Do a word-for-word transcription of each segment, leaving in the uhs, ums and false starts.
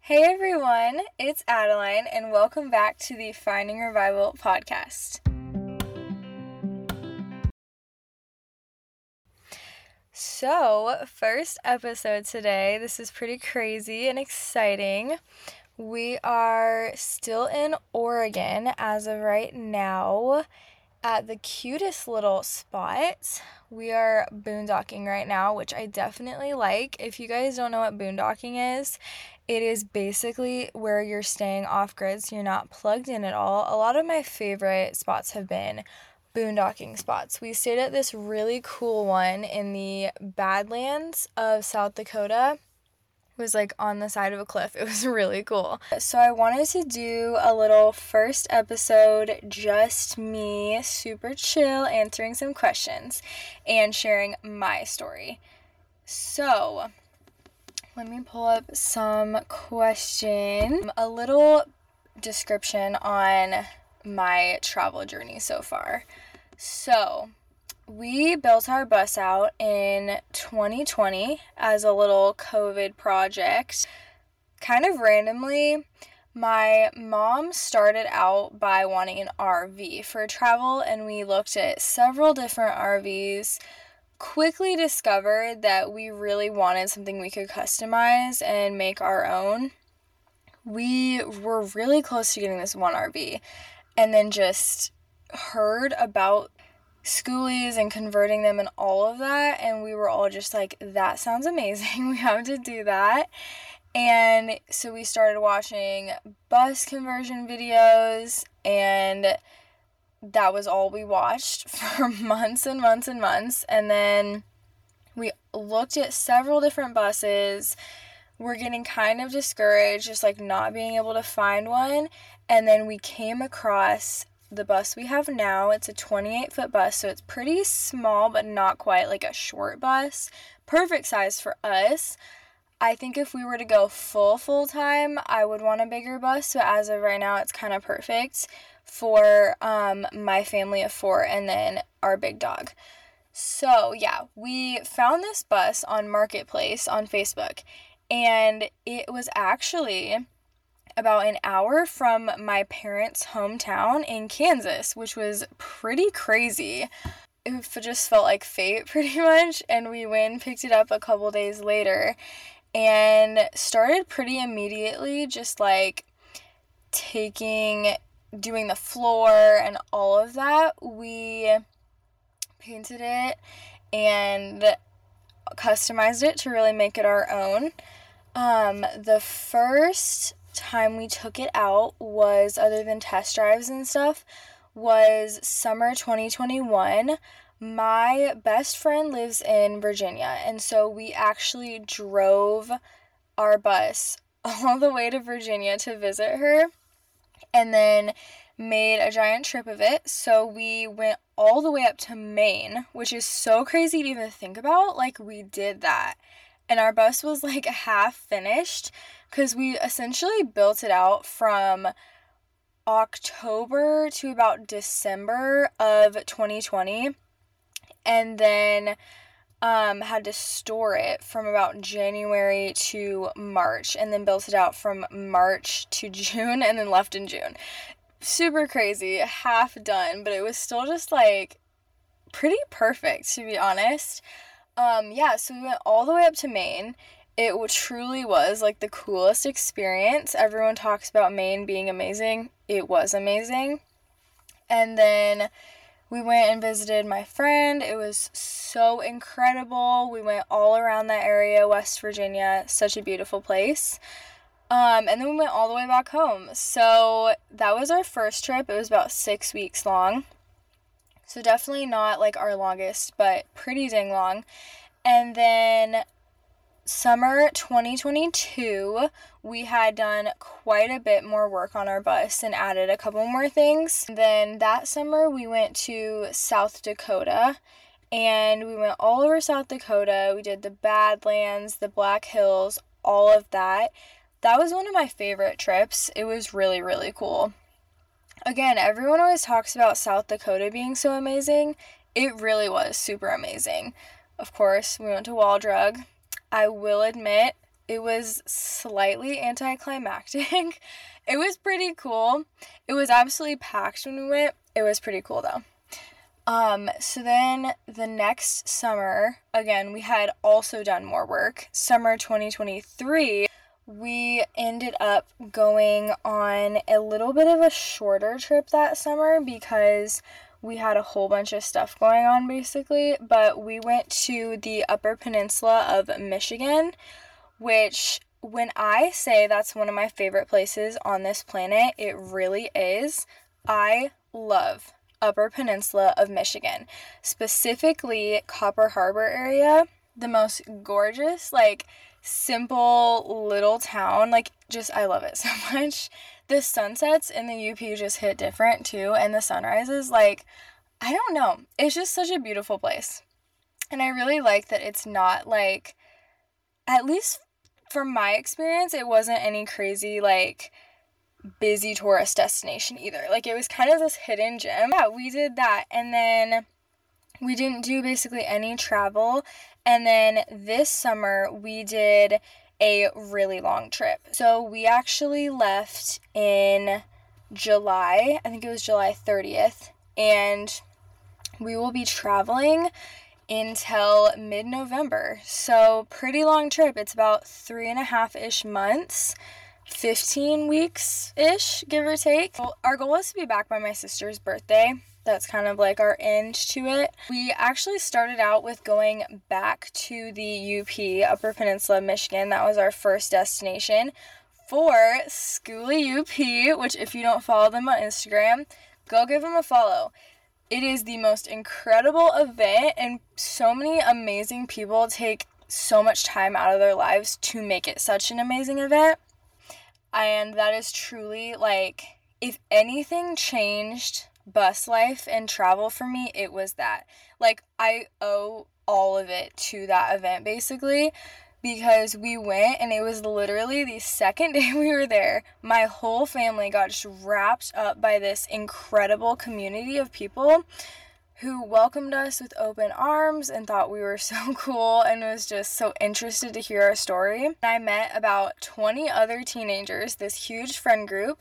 Hey everyone, it's Adeline, and welcome back to the Finding Revival podcast. So, first episode today. This is pretty crazy and exciting. We are still in Oregon as of right now at the cutest little spot. We are boondocking right now, which I definitely like. If you guys don't know what boondocking is, it is basically where you're staying off grid, so you're not plugged in at all. A lot of my favorite spots have been boondocking spots. We stayed at this really cool one in the Badlands of South Dakota. It was like on the side of a cliff. It was really cool. So I wanted to do a little first episode, just me, super chill, answering some questions and sharing my story. So let me pull up some questions. A little description on my travel journey so far. So we built our bus out in twenty twenty as a little COVID project. Kind of randomly, my mom started out by wanting an R V for travel, and we looked at several different R Vs. Quickly discovered that we really wanted something we could customize and make our own. We were really close to getting this one R V, and then just heard about schoolies and converting them and all of that, and we were all just like, that sounds amazing, we have to do that. And so we started watching bus conversion videos, and that was all we watched for months and months and months. And then we looked at several different buses. We're getting kind of discouraged, just like not being able to find one. And then we came across the bus we have now. It's a twenty-eight foot bus, so it's pretty small, but not quite like a short bus. Perfect size for us. I think if we were to go full, full time, I would want a bigger bus, but as of right now, it's kind of perfect for um, my family of four and then our big dog. So yeah, we found this bus on Marketplace on Facebook, and it was actually about an hour from my parents' hometown in Kansas, which was pretty crazy. It just felt like fate pretty much, and we went and picked it up a couple days later and started pretty immediately just like taking, doing the floor and all of that. We painted it and customized it to really make it our own. Um, the first time we took it out was, other than test drives and stuff, was summer twenty twenty-one. My best friend lives in Virginia, and so we actually drove our bus all the way to Virginia to visit her, and then made a giant trip of it. So we went all the way up to Maine, which is so crazy to even think about. Like, we did that. And our bus was like half finished because we essentially built it out from October to about December of twenty twenty, and then um, had to store it from about January to March, and then built it out from March to June, and then left in June. Super crazy, half done, but it was still just like pretty perfect, to be honest. Um, yeah, so we went all the way up to Maine. It truly was like the coolest experience. Everyone talks about Maine being amazing. It was amazing. And then we went and visited my friend. It was so incredible. We went all around that area, West Virginia. Such a beautiful place. Um, and then we went all the way back home. So that was our first trip. It was about six weeks long. So definitely not like our longest, but pretty dang long. And then summer twenty twenty-two, we had done quite a bit more work on our bus and added a couple more things. And then that summer, we went to South Dakota, and we went all over South Dakota. We did the Badlands, the Black Hills, all of that. That was one of my favorite trips. It was really, really cool. Again, everyone always talks about South Dakota being so amazing. It really was super amazing. Of course, we went to Wall Drug. I will admit, It was slightly anticlimactic. It was pretty cool. It was absolutely packed when we went. It was pretty cool though. Um, so then the next summer, again, we had also done more work. Summer twenty twenty-three, we ended up going on a little bit of a shorter trip that summer because we had a whole bunch of stuff going on basically, but we went to the Upper Peninsula of Michigan, which when I say that's one of my favorite places on this planet, it really is. I love Upper Peninsula of Michigan, specifically Copper Harbor area, the most gorgeous, like, simple little town. Like, just, I love it so much. The sunsets in the U P just hit different too, and the sunrises, like, I don't know. It's just such a beautiful place. And I really like that it's not, like, at least from my experience, it wasn't any crazy, like, busy tourist destination either. Like, it was kind of this hidden gem. Yeah, we did that, and then we didn't do basically any travel, and then this summer we did a really long trip. So we actually left in July, I think it was July thirtieth, and we will be traveling until mid-November. So pretty long trip. It's about three and a half-ish months. fifteen weeks-ish, give or take. Well, our goal is to be back by my sister's birthday. That's kind of like our end to it. We actually started out with going back to the U P, Upper Peninsula, Michigan. That was our first destination for Schooly U P, which if you don't follow them on Instagram, go give them a follow. It is the most incredible event, and so many amazing people take so much time out of their lives to make it such an amazing event. And that is truly, like, if anything changed bus life and travel for me, it was that. Like, I owe all of it to that event, basically, because we went, and it was literally the second day we were there, my whole family got just wrapped up by this incredible community of people who welcomed us with open arms and thought we were so cool and was just so interested to hear our story. I met about twenty other teenagers, this huge friend group,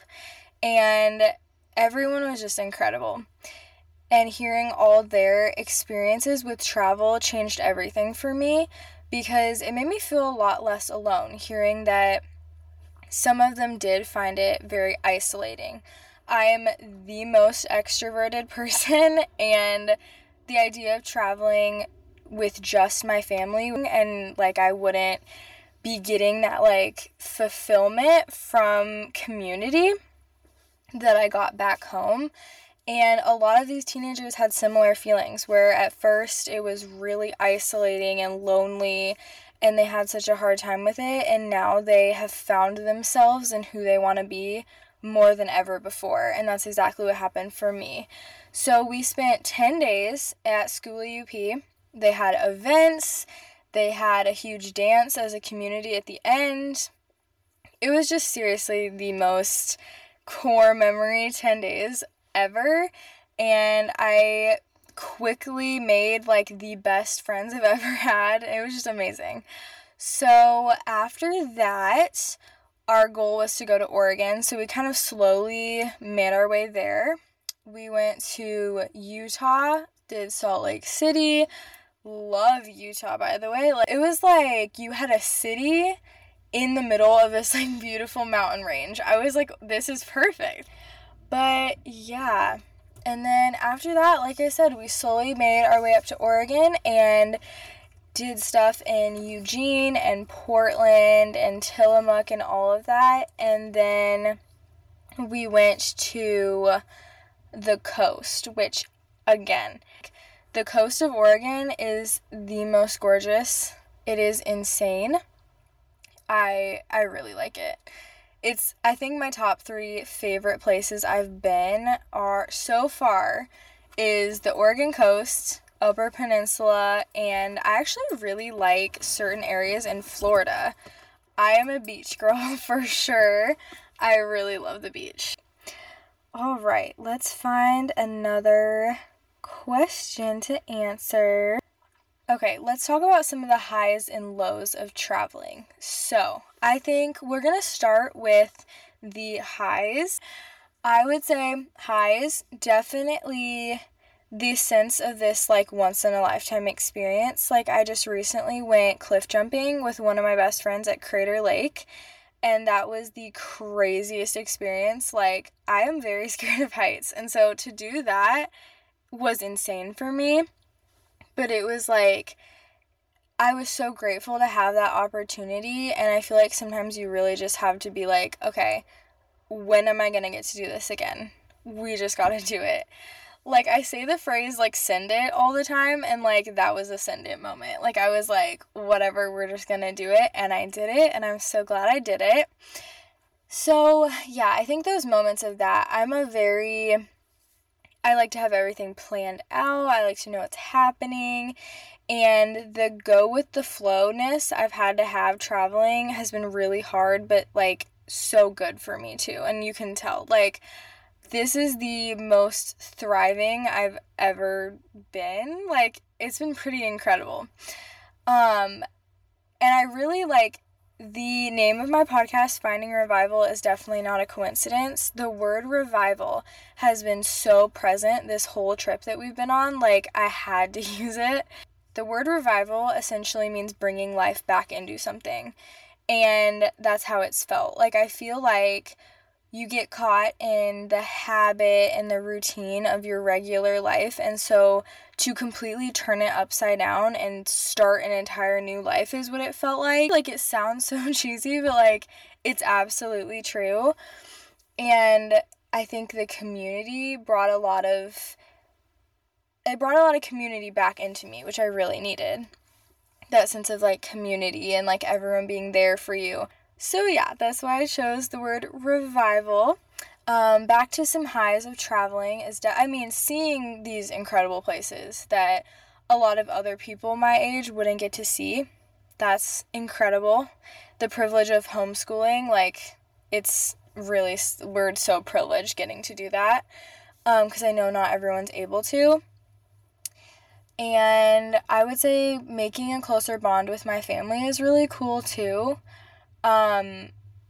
and everyone was just incredible. And hearing all their experiences with travel changed everything for me because it made me feel a lot less alone, hearing that some of them did find it very isolating. I'm the most extroverted person, and the idea of traveling with just my family and, like, I wouldn't be getting that, like, fulfillment from community that I got back home. And a lot of these teenagers had similar feelings where at first it was really isolating and lonely and they had such a hard time with it, and now they have found themselves and who they want to be more than ever before, and that's exactly what happened for me. So we spent ten days at Schooly U P. They had events, they had a huge dance as a community at the end. It was just seriously the most core memory ten days ever, and I quickly made, like, the best friends I've ever had. It was just amazing. So after that, our goal was to go to Oregon, so we kind of slowly made our way there. We went to Utah, did Salt Lake City. Love Utah, by the way. Like, it was like you had a city in the middle of this, like, beautiful mountain range. I was like, this is perfect. But yeah, and then after that, like I said, we slowly made our way up to Oregon and did stuff in Eugene and Portland and Tillamook and all of that. And then we went to the coast, which, again, the coast of Oregon is the most gorgeous. It is insane. I I really like it. It's, I think my top three favorite places I've been are, so far, is the Oregon coast, Upper Peninsula, and I actually really like certain areas in Florida. I am a beach girl for sure. I really love the beach. All right, let's find another question to answer. Okay, let's talk about some of the highs and lows of traveling. So, I think we're going to start with the highs. I would say highs, definitely the sense of this like once in a lifetime experience. Like, I just recently went cliff jumping with one of my best friends at Crater Lake, and that was the craziest experience. Like, I am very scared of heights, and so to do that was insane for me. But it was like, I was so grateful to have that opportunity, and I feel like sometimes you really just have to be like, okay, when am I gonna get to do this again? We just gotta do it. Like, I say the phrase, like, send it all the time, and, like, that was a send it moment. Like, I was like, whatever, we're just gonna do it, and I did it, and I'm so glad I did it. So, yeah, I think those moments of that, I'm a very, I like to have everything planned out, I like to know what's happening, and the go with the flowness I've had to have traveling has been really hard, but, like, so good for me, too, and you can tell, like, this is the most thriving I've ever been. Like, it's been pretty incredible. Um, and I really like the name of my podcast, Finding Revival, is definitely not a coincidence. The word revival has been so present this whole trip that we've been on. Like, I had to use it. The word revival essentially means bringing life back into something. And that's how it's felt. Like, I feel like you get caught in the habit and the routine of your regular life, and so to completely turn it upside down and start an entire new life is what it felt like. Like, it sounds so cheesy, but, like, it's absolutely true. And I think the community brought a lot of, it brought a lot of community back into me, which I really needed. That sense of, like, community and, like, everyone being there for you. So yeah, that's why I chose the word revival. Um, back to some highs of traveling is, de- I mean, seeing these incredible places that a lot of other people my age wouldn't get to see. That's incredible. The privilege of homeschooling, like, it's really, we're so privileged getting to do that, um, because I know not everyone's able to. And I would say making a closer bond with my family is really cool too. Um,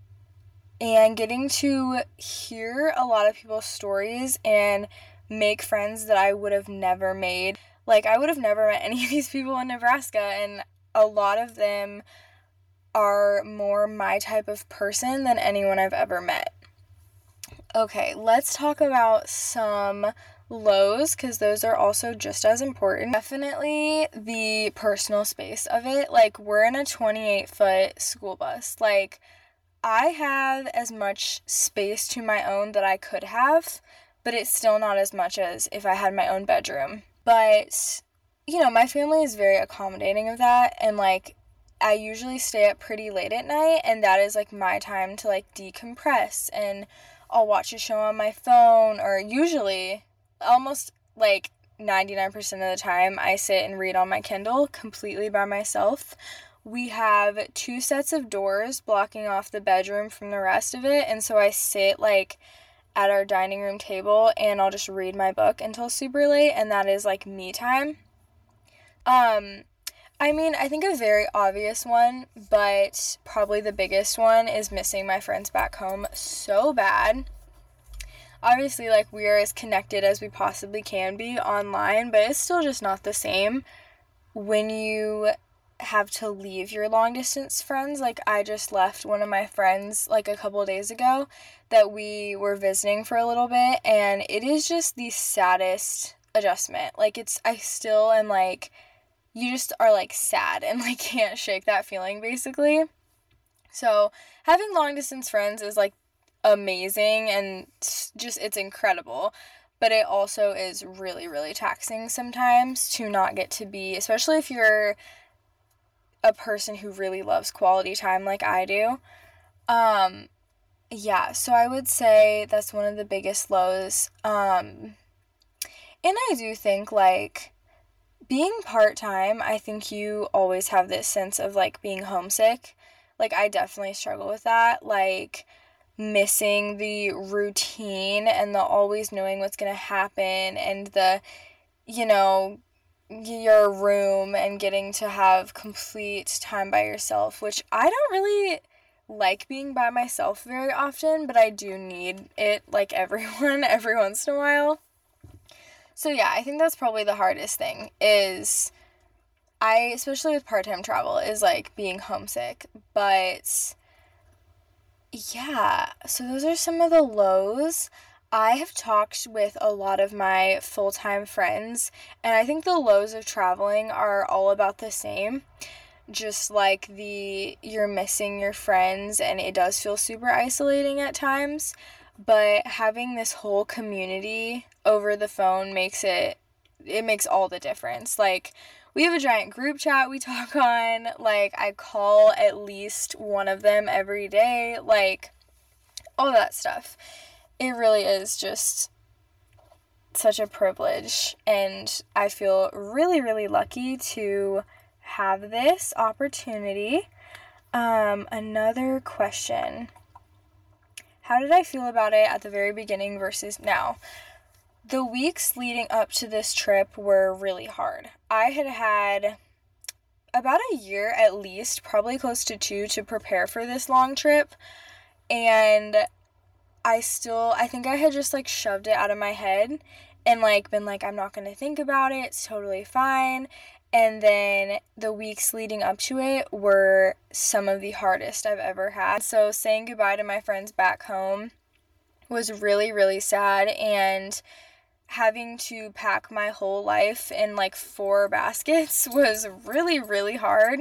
and getting to hear a lot of people's stories and make friends that I would have never made. Like, I would have never met any of these people in Nebraska, and a lot of them are more my type of person than anyone I've ever met. Okay, let's talk about some lows, because those are also just as important. Definitely the personal space of it. Like, we're in a twenty-eight foot school bus. Like, I have as much space to my own that I could have, but it's still not as much as if I had my own bedroom. But, you know, my family is very accommodating of that, and, like, I usually stay up pretty late at night, and that is, like, my time to, like, decompress, and I'll watch a show on my phone, or usually, almost, like, ninety-nine percent of the time, I sit and read on my Kindle completely by myself. We have two sets of doors blocking off the bedroom from the rest of it, and so I sit, like, at our dining room table, and I'll just read my book until super late, and that is, like, me time. Um, I mean, I think a very obvious one, but probably the biggest one, is missing my friends back home so bad. Obviously, like, we are as connected as we possibly can be online, but it's still just not the same when you have to leave your long distance friends. Like, I just left one of my friends, like, a couple days ago that we were visiting for a little bit, and it is just the saddest adjustment. Like, it's, I still am, like, you just are, like, sad and, like, can't shake that feeling, basically. So, having long distance friends is, like, amazing, and just, it's incredible. But it also is really, really taxing sometimes to not get to be, especially if you're a person who really loves quality time like I do. Um, yeah, so I would say that's one of the biggest lows. Um, and I do think, like, being part-time, I think you always have this sense of, like, being homesick. Like, I definitely struggle with that. Like, missing the routine and the always knowing what's going to happen, and the, you know, your room and getting to have complete time by yourself, which I don't really like being by myself very often, but I do need it, like everyone, every once in a while. So yeah, I think that's probably the hardest thing is I, especially with part-time travel, is like being homesick. But yeah, so those are some of the lows. I have talked with a lot of my full-time friends, and I think the lows of traveling are all about the same. Just like the you're missing your friends, and it does feel super isolating at times, but having this whole community over the phone makes it it makes all the difference. Like, we have a giant group chat we talk on. Like, I call at least one of them every day. Like, all that stuff. It really is just such a privilege, and I feel really, really lucky to have this opportunity. Um, another question. How did I feel about it at the very beginning versus now? The weeks leading up to this trip were really hard. I had had about a year at least, probably close to two, to prepare for this long trip. And I still, I think I had just like shoved it out of my head and like been like, I'm not going to think about it. It's totally fine. And then the weeks leading up to it were some of the hardest I've ever had. So saying goodbye to my friends back home was really, really sad. And having to pack my whole life in like four baskets was really, really hard.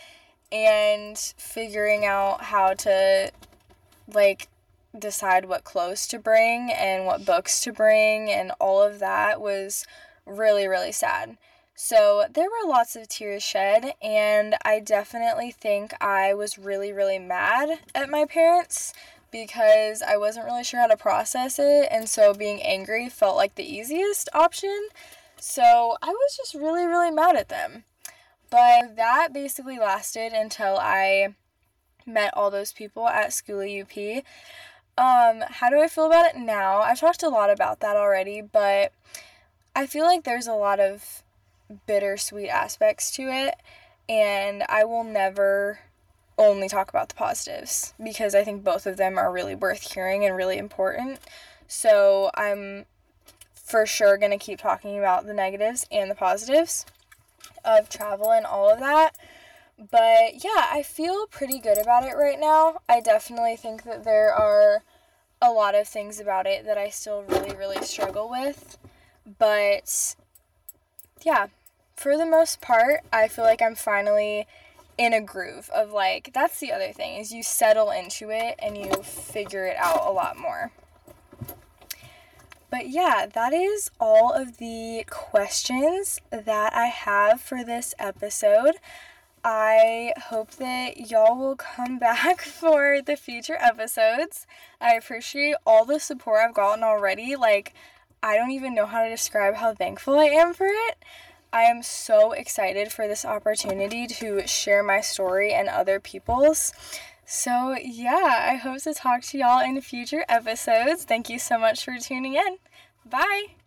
And figuring out how to like decide what clothes to bring and what books to bring and all of that was really, really sad. So there were lots of tears shed, and I definitely think I was really, really mad at my parents because I wasn't really sure how to process it, and so being angry felt like the easiest option. So I was just really, really mad at them. But that basically lasted until I met all those people at Schoolie U P. Um, how do I feel about it now? I've talked a lot about that already, but I feel like there's a lot of bittersweet aspects to it, and I will never only talk about the positives because I think both of them are really worth hearing and really important. So I'm for sure going to keep talking about the negatives and the positives of travel and all of that. But yeah, I feel pretty good about it right now. I definitely think that there are a lot of things about it that I still really, really struggle with. But yeah, for the most part, I feel like I'm finally in a groove of like, that's the other thing, is you settle into it and you figure it out a lot more. But yeah, that is all of the questions that I have for this episode. I hope that y'all will come back for the future episodes. I appreciate all the support I've gotten already. Like, I don't even know how to describe how thankful I am for it. I am so excited for this opportunity to share my story and other people's. So yeah, I hope to talk to y'all in future episodes. Thank you so much for tuning in. Bye!